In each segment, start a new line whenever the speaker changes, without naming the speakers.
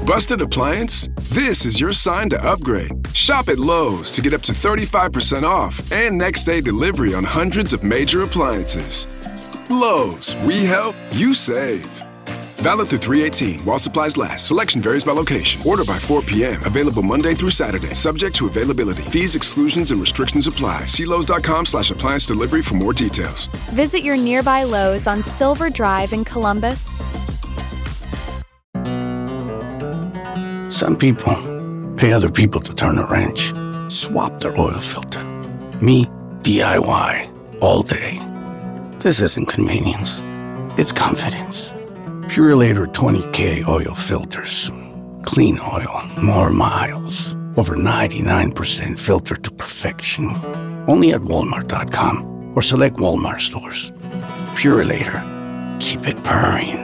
Busted appliance? This is your sign to upgrade. Shop at Lowe's to get up to 35% off and next day delivery on hundreds of major appliances. Lowe's, we help, you save. Valid through 3/18 while supplies last. Selection varies by location. Order by 4 p.m. Available Monday through Saturday. Subject to availability. Fees, exclusions, and restrictions apply. See Lowes.com/appliance delivery for more details.
Visit your nearby Lowe's on Silver Drive in Columbus.
Some people pay other people to turn a wrench, swap their oil filter. Me, DIY, all day. This isn't convenience. It's confidence. Purelator 20K oil filters. Clean oil, more miles. Over 99% filter to perfection. Only at Walmart.com or select Walmart stores. Purelator. Keep it purring.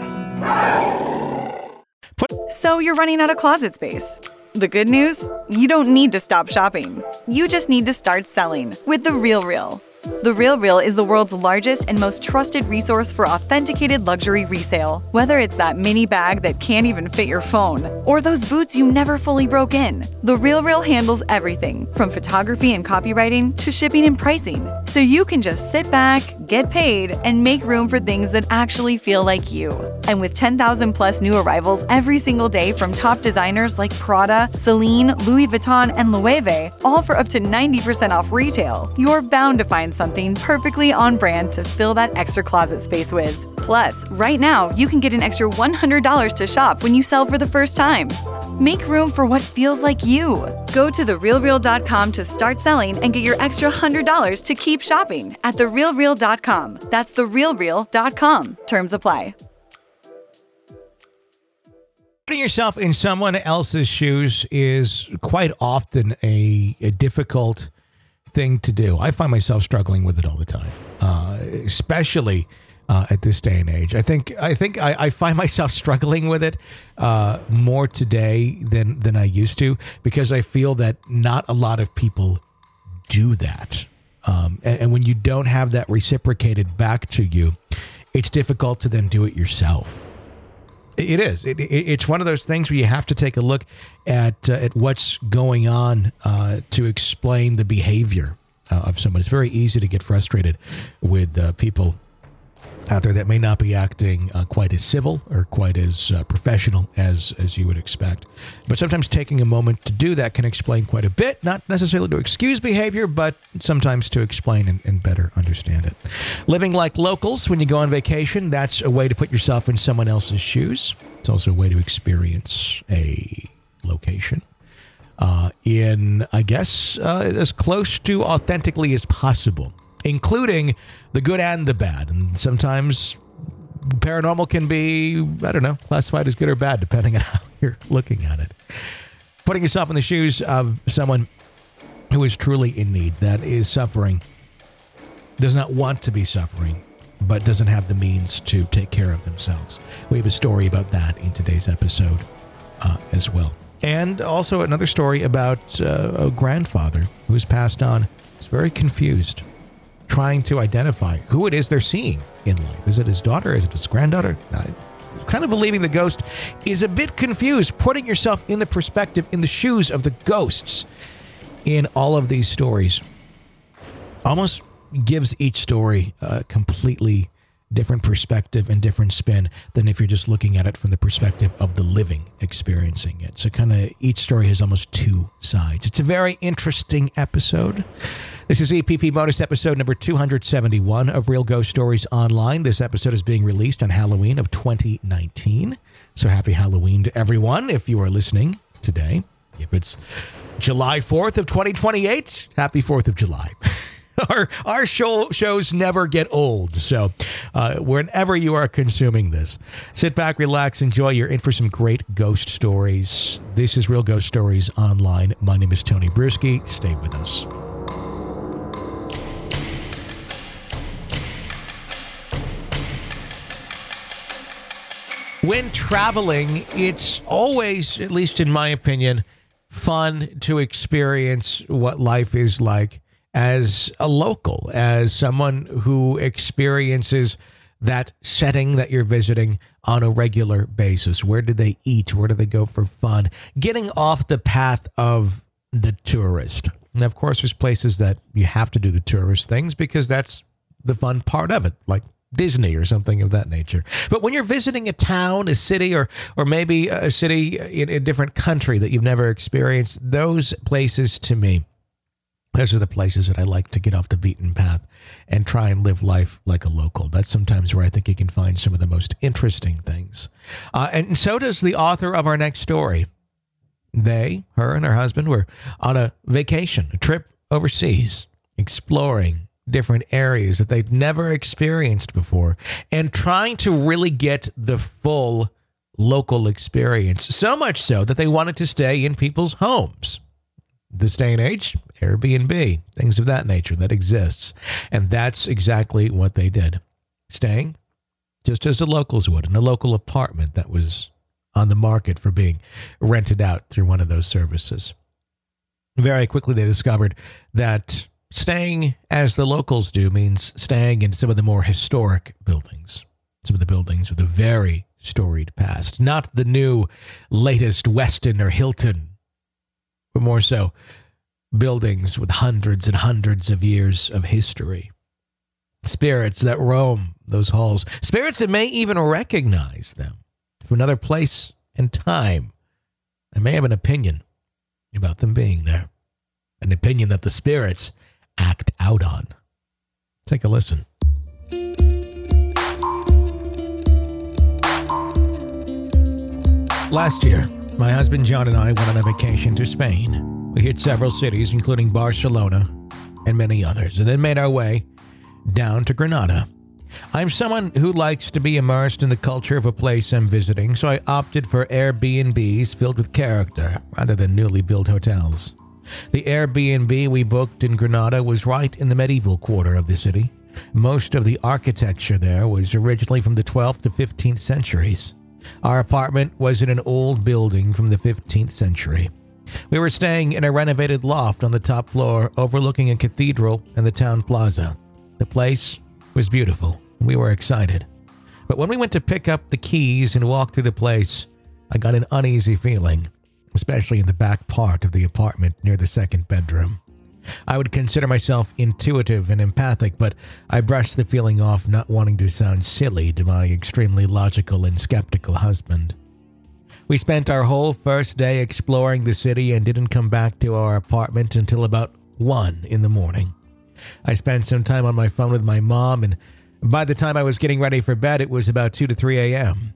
So you're running out of closet space. The good news? You don't need to stop shopping. You just need to start selling with The RealReal. The RealReal is the world's largest and most trusted resource for authenticated luxury resale. Whether it's that mini bag that can't even fit your phone, or those boots you never fully broke in, The RealReal handles everything from photography and copywriting to shipping and pricing. So you can just sit back, get paid, and make room for things that actually feel like you. And with 10,000 plus new arrivals every single day from top designers like Prada, Celine, Louis Vuitton, and Loewe, all for up to 90% off retail, you're bound to find something perfectly on brand to fill that extra closet space with. Plus, right now, you can get an extra $100 to shop when you sell for the first time. Make room for what feels like you. Go to therealreal.com to start selling and get your extra $100 to keep shopping at therealreal.com. That's therealreal.com. Terms apply.
Putting yourself in someone else's shoes is quite often a difficult thing to do. I find myself struggling with it all the time, especially at this day and age. I think I find myself struggling with it more today than I used to, because I feel that not a lot of people do that. And when you don't have that reciprocated back to you, it's difficult to then do it yourself. It is. It's one of those things where you have to take a look at what's going on to explain the behavior of someone. It's very easy to get frustrated with people out there that may not be acting quite as civil or quite as professional as you would expect. But sometimes taking a moment to do that can explain quite a bit, not necessarily to excuse behavior, but sometimes to explain and better understand it. Living like locals when you go on vacation, that's a way to put yourself in someone else's shoes. It's also a way to experience a location in, I guess, as close to authentically as possible, including the good and the bad. And sometimes paranormal can be, I don't know, classified as good or bad, depending on how you're looking at it. Putting yourself in the shoes of someone who is truly in need, that is suffering, does not want to be suffering, but doesn't have the means to take care of themselves. We have a story about that in today's episode as well. And also another story about a grandfather who has passed on. He's very confused, trying to identify who it is they're seeing in life. Is it his daughter? Is it his granddaughter? Kind of believing the ghost is a bit confused. Putting yourself in the perspective, in the shoes of the ghosts in all of these stories almost gives each story a completely different perspective and different spin than if you're just looking at it from the perspective of the living experiencing it. So kind of each story has almost two sides. It's a very interesting episode. This is EPP bonus episode number 271 of Real Ghost Stories Online. This episode is being released on Halloween of 2019. So happy Halloween to everyone if you are listening today. If it's July 4th of 2028, happy 4th of July. Our shows never get old. So whenever you are consuming this, sit back, relax, enjoy. You're in for some great ghost stories. This is Real Ghost Stories Online. My name is Tony Bruschi. Stay with us. When traveling, it's always, at least in my opinion, fun to experience what life is like as a local, as someone who experiences that setting that you're visiting on a regular basis. Where do they eat? Where do they go for fun? Getting off the path of the tourist. And of course, there's places that you have to do the tourist things because that's the fun part of it, like Disney or something of that nature. But when you're visiting a town, a city, or maybe a city in a different country that you've never experienced, those places to me, those are the places that I like to get off the beaten path and try and live life like a local. That's sometimes where I think you can find some of the most interesting things. And so does the author of our next story. Her and her husband were on a vacation, a trip overseas, exploring different areas that they'd never experienced before and trying to really get the full local experience. So much so that they wanted to stay in people's homes. This day and age, Airbnb, things of that nature that exists. And that's exactly what they did. Staying just as the locals would in a local apartment that was on the market for being rented out through one of those services. Very quickly, they discovered that staying as the locals do means staying in some of the more historic buildings, some of the buildings with a very storied past, not the new latest Westin or Hilton, but more so buildings with hundreds and hundreds of years of history. Spirits that roam those halls, spirits that may even recognize them from another place and time. I may have an opinion about them being there, an opinion that the spirits act out on. Take a listen. Last year, my husband John and I went on a vacation to Spain. We hit several cities, including Barcelona and many others, and then made our way down to Granada. I'm someone who likes to be immersed in the culture of a place I'm visiting, so I opted for Airbnbs filled with character rather than newly built hotels. The Airbnb we booked in Granada was right in the medieval quarter of the city. Most of the architecture there was originally from the 12th to 15th centuries. Our apartment was in an old building from the 15th century. We were staying in a renovated loft on the top floor overlooking a cathedral and the town plaza. The place was beautiful, and we were excited. But when we went to pick up the keys and walk through the place, I got an uneasy feeling, especially in the back part of the apartment near the second bedroom. I would consider myself intuitive and empathic, but I brushed the feeling off, not wanting to sound silly to my extremely logical and skeptical husband. We spent our whole first day exploring the city and didn't come back to our apartment until about 1 in the morning. I spent some time on my phone with my mom, and by the time I was getting ready for bed, it was about 2 to 3 a.m.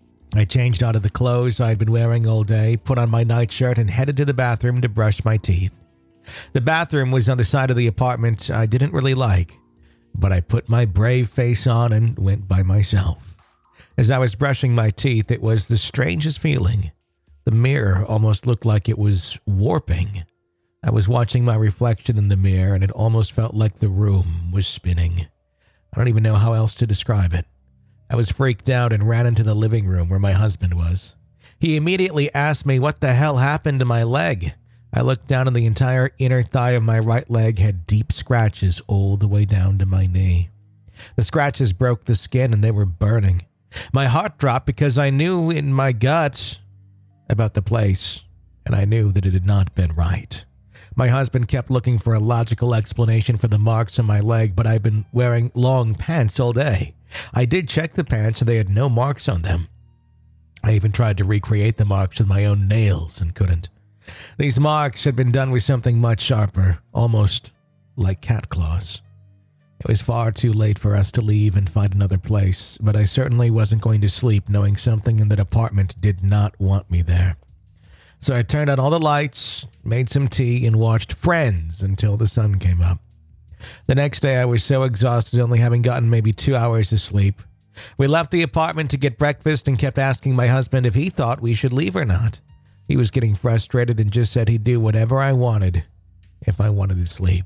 I changed out of the clothes I'd been wearing all day, put on my nightshirt, and headed to the bathroom to brush my teeth. The bathroom was on the side of the apartment I didn't really like, but I put my brave face on and went by myself. As I was brushing my teeth, it was the strangest feeling. The mirror almost looked like it was warping. I was watching my reflection in the mirror, and it almost felt like the room was spinning. I don't even know how else to describe it. I was freaked out and ran into the living room where my husband was. He immediately asked me what the hell happened to my leg. I looked down, and the entire inner thigh of my right leg had deep scratches all the way down to my knee. The scratches broke the skin, and they were burning. My heart dropped because I knew in my guts about the place, and I knew that it had not been right. My husband kept looking for a logical explanation for the marks on my leg, but I'd been wearing long pants all day. I did check the pants, and they had no marks on them. I even tried to recreate the marks with my own nails and couldn't. These marks had been done with something much sharper, almost like cat claws. It was far too late for us to leave and find another place, but I certainly wasn't going to sleep knowing something in that apartment did not want me there. So I turned on all the lights, made some tea, and watched Friends until the sun came up. The next day I was so exhausted, only having gotten maybe 2 hours of sleep. We left the apartment to get breakfast and kept asking my husband if he thought we should leave or not. He was getting frustrated and just said he'd do whatever I wanted if I wanted to sleep.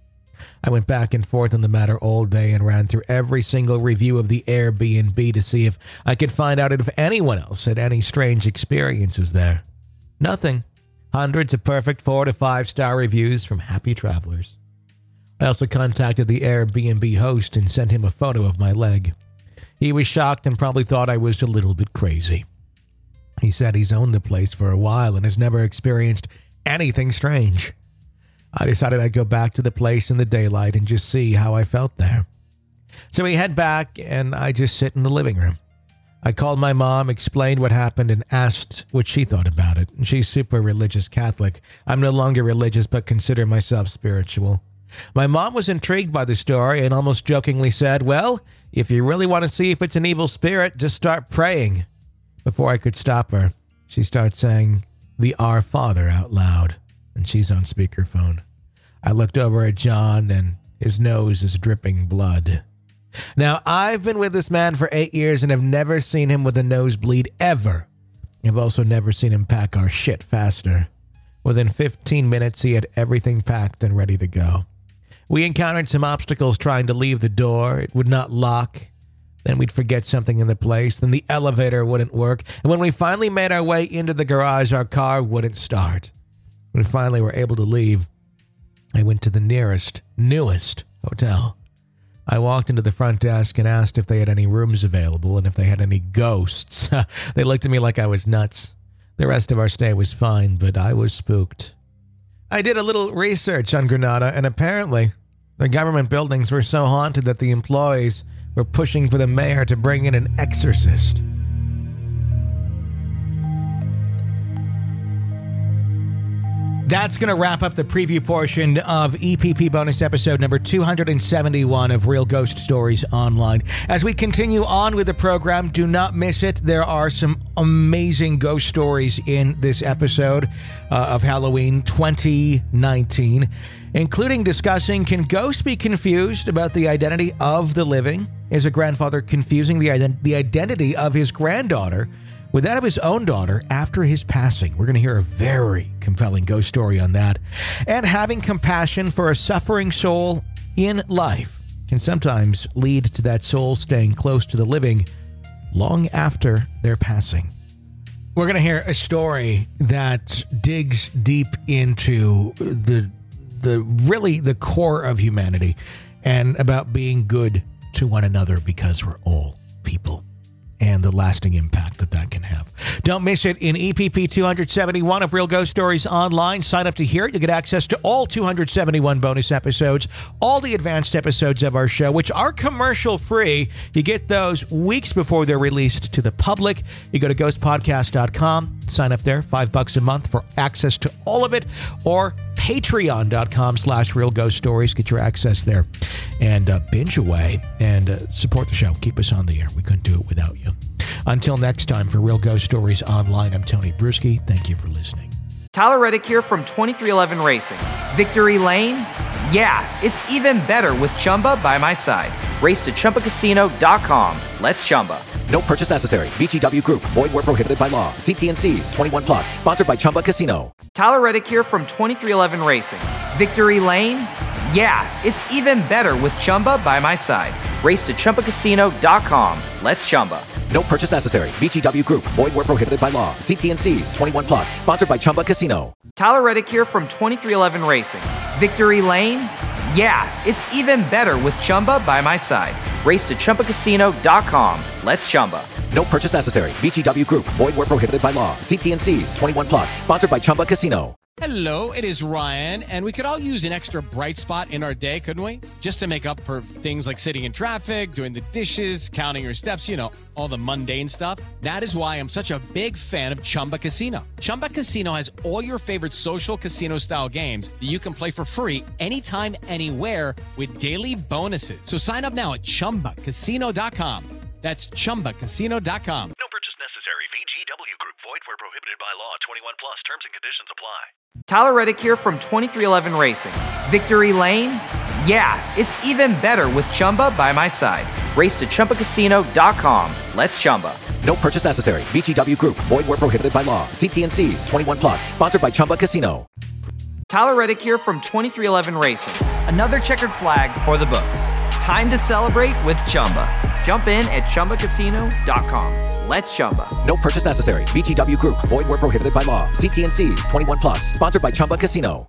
I went back and forth on the matter all day and ran through every single review of the Airbnb to see if I could find out if anyone else had any strange experiences there. Nothing. Hundreds of perfect 4 to 5 star reviews from happy travelers. I also contacted the Airbnb host and sent him a photo of my leg. He was shocked and probably thought I was a little bit crazy. He said he's owned the place for a while and has never experienced anything strange. I decided I'd go back to the place in the daylight and just see how I felt there. So we head back and I just sit in the living room. I called my mom, explained what happened, and asked what she thought about it. She's super religious Catholic. I'm no longer religious, but consider myself spiritual. My mom was intrigued by the story and almost jokingly said, well, if you really want to see if it's an evil spirit, just start praying. Before I could stop her, she starts saying the Our Father out loud, and she's on speakerphone. I looked over at John, and his nose is dripping blood. Now, I've been with this man for 8 years and have never seen him with a nosebleed ever. I've also never seen him pack our shit faster. Within 15 minutes, he had everything packed and ready to go. We encountered some obstacles trying to leave the door. It would not lock. Then we'd forget something in the place. Then the elevator wouldn't work. And when we finally made our way into the garage, our car wouldn't start. When we finally were able to leave, I went to the nearest, newest hotel. I walked into the front desk and asked if they had any rooms available and if they had any ghosts. They looked at me like I was nuts. The rest of our stay was fine, but I was spooked. I did a little research on Granada, and apparently the government buildings were so haunted that the employees were pushing for the mayor to bring in an exorcist. That's going to wrap up the preview portion of EPP bonus episode number 271 of Real Ghost Stories Online. As we continue on with the program, do not miss it. There are some amazing ghost stories in this episode of Halloween 2019, including discussing, can ghosts be confused about the identity of the living? Is a grandfather confusing the identity of his granddaughter with that of his own daughter after his passing? We're going to hear a very compelling ghost story on that. And having compassion for a suffering soul in life can sometimes lead to that soul staying close to the living long after their passing. We're going to hear a story that digs deep into the core of humanity and about being good to one another because we're all people, and the lasting impact that can have. Don't miss it in EPP 271 of Real Ghost Stories Online. Sign up to hear it. You'll get access to all 271 bonus episodes, all the advanced episodes of our show, which are commercial-free. You get those weeks before they're released to the public. You go to ghostpodcast.com, sign up there, $5 a month for access to all of it, or patreon.com/Real Ghost Stories. Get your access there and binge away and support the show. Keep us on the air. We couldn't do it without you. Until next time, for Real Ghost Stories Online, I'm Tony Bruschi. Thank you for listening.
Tyler Reddick here from 2311 Racing. Victory Lane? Yeah, it's even better with Chumba by my side. Race to ChumbaCasino.com. Let's Chumba.
No purchase necessary. VGW Group. Void where prohibited by law. See T&Cs. 21+. Sponsored by Chumba Casino.
Tyler Reddick here from 2311 Racing. Victory Lane? Yeah, it's even better with Chumba by my side. Race to ChumbaCasino.com. Let's Chumba.
No purchase necessary. VGW Group. Void where prohibited by law. See T&Cs. 21+. Sponsored by Chumba Casino.
Tyler Reddick here from 2311 Racing. Victory Lane? Yeah, it's even better with Chumba by my side. Race to ChumbaCasino.com. Let's Chumba.
No purchase necessary. VGW Group. Void where prohibited by law. See T&Cs. 21+. Sponsored by Chumba Casino.
Hello, it is Ryan, and we could all use an extra bright spot in our day, couldn't we? Just to make up for things like sitting in traffic, doing the dishes, counting your steps, you know, all the mundane stuff. That is why I'm such a big fan of Chumba Casino. Chumba Casino has all your favorite social casino-style games that you can play for free anytime, anywhere with daily bonuses. So sign up now at ChumbaCasino.com. That's ChumbaCasino.com.
No purchase necessary. VGW Group. Void where prohibited by law. 21+. Terms and conditions apply.
Tyler Reddick here from 2311 Racing. Victory Lane? Yeah, it's even better with Chumba by my side. Race to ChumbaCasino.com. Let's Chumba.
No purchase necessary. VGW Group. Void where prohibited by law. See T&Cs. 21+. Sponsored by Chumba Casino.
Tyler Reddick here from 2311 Racing. Another checkered flag for the books. Time to celebrate with Chumba. Jump in at ChumbaCasino.com. Let's Chumba.
No purchase necessary. VGW Group. Void where prohibited by law. See T&Cs. 21+. Sponsored by Chumba Casino.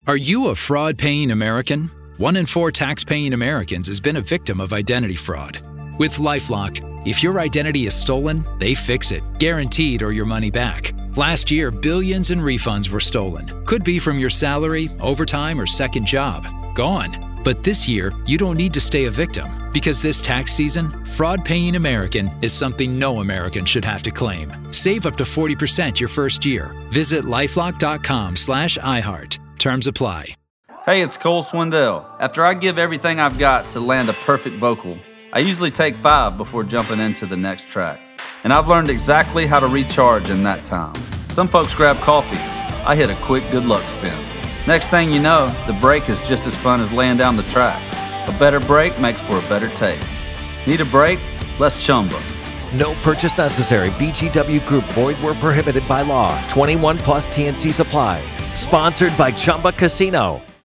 Are you a fraud-paying American? 1 in 4 tax-paying Americans has been a victim of identity fraud. With LifeLock, if your identity is stolen, they fix it, guaranteed, or your money back. Last year, billions in refunds were stolen. Could be from your salary, overtime, or second job. Gone. But this year, you don't need to stay a victim, because this tax season, fraud-paying American is something no American should have to claim. Save up to 40% your first year. Visit lifelock.com/iHeart. Terms apply.
Hey, it's Cole Swindell. After I give everything I've got to land a perfect vocal, I usually take 5 before jumping into the next track. And I've learned exactly how to recharge in that time. Some folks grab coffee. I hit a quick good luck spin. Next thing you know, the break is just as fun as laying down the track. A better break makes for a better take. Need a break? Let's Chumba.
No purchase necessary. VGW Group. Void where prohibited by law. 21 plus TNCs apply. Sponsored by Chumba Casino.